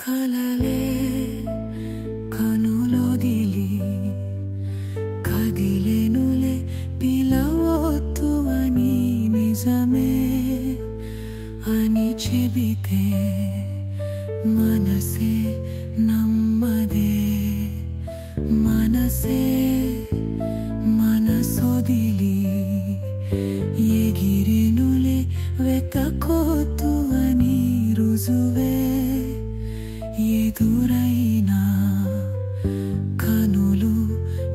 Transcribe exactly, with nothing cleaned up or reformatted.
కలలే కనులొదిలి కదిలెనులే పిలవొద్దు అని నిజమే అని చెబితే మనసే నమ్మదే మనసే మనసొదిలి ఎగిరెనులే వెతకొద్దు అని రుజువే ఎదురై